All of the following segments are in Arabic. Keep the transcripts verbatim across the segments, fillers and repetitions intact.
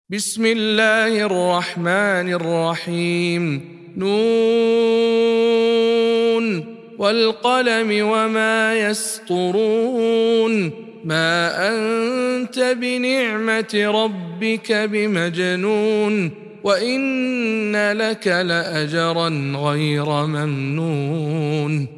بسم الله الرحمن الرحيم. نون والقلم وما يسطرون. ما أنت بنعمة ربك بمجنون، وإن لك لأجرا غير ممنون،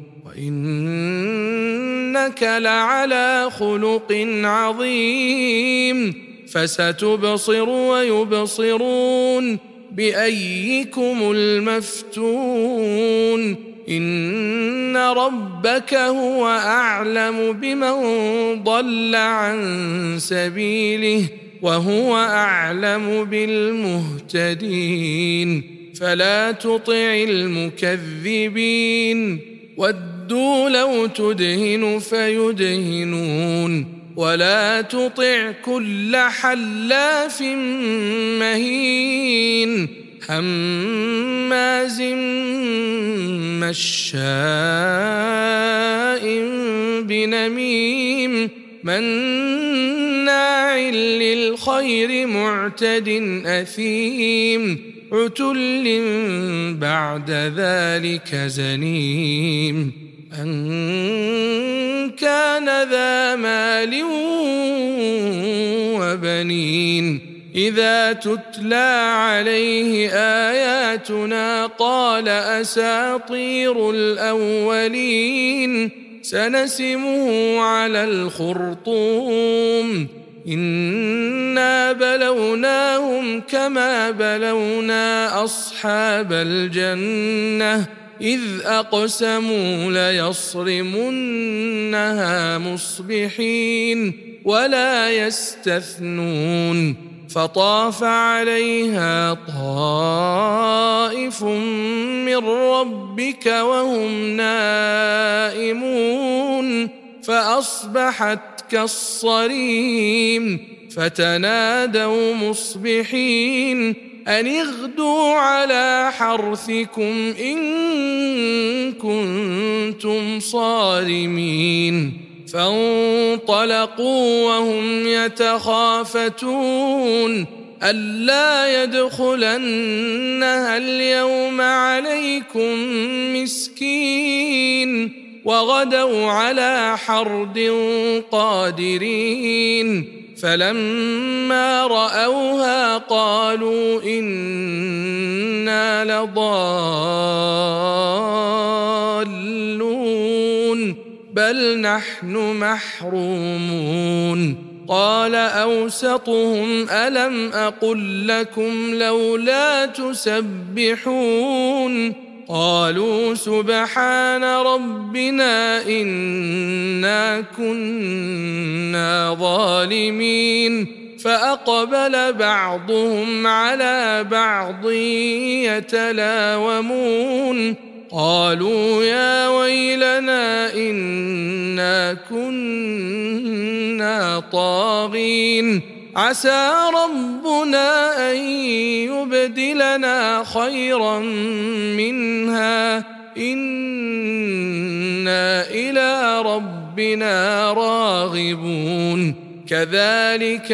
وإنك لعلى خلق عظيم. فستبصر ويبصرون بأيكم المفتون. إن ربك هو أعلم بمن ضل عن سبيله وهو أعلم بالمهتدين. فلا تطع المكذبين، ودوا لو تدهن فيدهنون. ولا تطع كل حلاف مهين هماز مشاء بنميم مناع للخير معتد أثيم عتل بعد ذلك زنيم أن كان ذا مال وبنين. إذا تتلى عليه آياتنا قال أساطير الأولين. سنسمه على الخرطوم. إنا بلوناهم كما بلونا أصحاب الجنة إذ أقسموا ليصرمنها مصبحين ولا يستثنون. فطاف عليها طائف من ربك وهم نائمون فأصبحت كالصريم. فتنادوا مصبحين أن اغدوا على حرثكم إن كنتم صارمين. فانطلقوا وهم يتخافتون ألا يدخلنها اليوم عليكم مسكين. وغدوا على حرد قادرين. فلما رأوها قالوا إنا لضالون بل نحن محرومون. قال أوسطهم ألم أقل لكم لولا تسبحون. قالوا سبحان ربنا إنا كنا ظالمين. فأقبل بعضهم على بعض يتلاومون. قالوا يا ويلنا إنا كنا طاغين. عسى ربنا أن يبدلنا خيرا منها إنا إلى ربنا راغبون. كذلك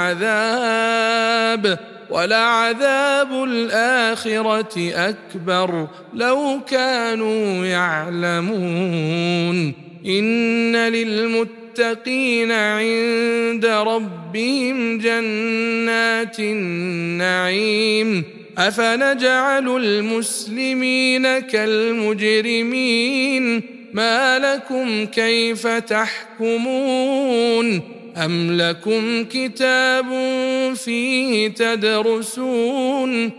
العذاب ولعذاب الآخرة أكبر لو كانوا يعلمون. إن للمتقين عند ربهم جنات النعيم. أفنجعل المسلمين كالمجرمين ما لكم كيف تحكمون. أم لكم كتاب فيه تدرسون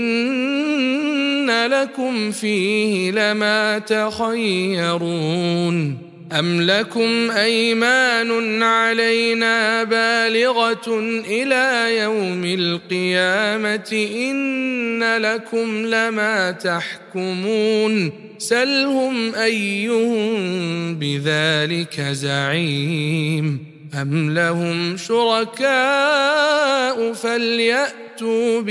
إن لكم فيه لما تخيرون. أم لكم أيمان علينا بالغة إلى يوم القيامة إن لكم لما تحكمون. سلهم أيهم بذلك زعيم. أم لهم شركاء فليأتوا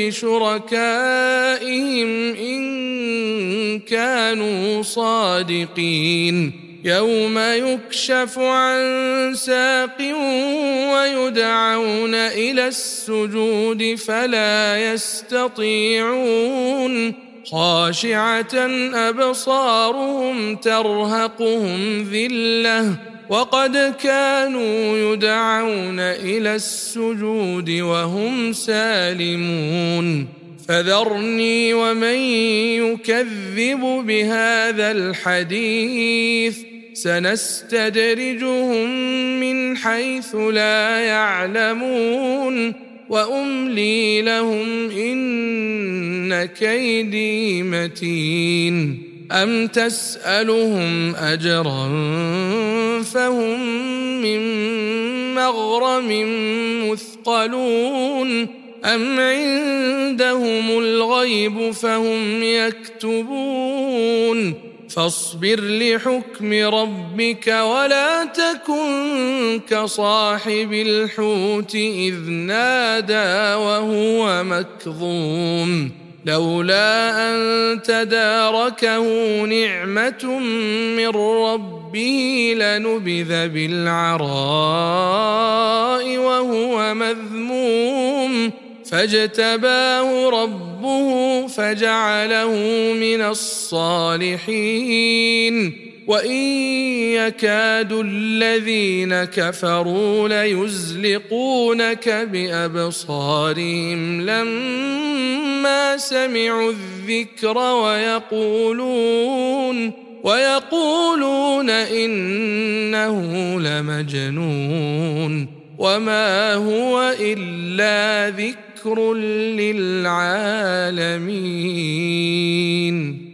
بشركائهم إن كانوا صادقين. يوم يكشف عن ساق ويدعون إلى السجود فلا يستطيعون خاشعة أبصارهم ترهقهم ذلة وقد كانوا يدعون إلى السجود وهم سالمون فذرني ومن يكذب بهذا الحديث سنستدرجهم من حيث لا يعلمون وأملي لهم إن كيدي متين أم تسألهم أجرا فهم من مغرم مثقلون أم عندهم الغيب فهم يكتبون فاصبر لحكم ربك ولا تكن كصاحب الحوت إذ نادى وهو مكظوم لولا أن تداركه نعمة من ربه لنبذ بالعراء وهو مذموم فاجتباه ربه فجعله من الصالحين وإن يكاد الذين كفروا ليزلقونك بأبصارهم لما سمعوا الذكر ويقولون ويقولون إنه لمجنون وما هو إلا ذكر للعالمين.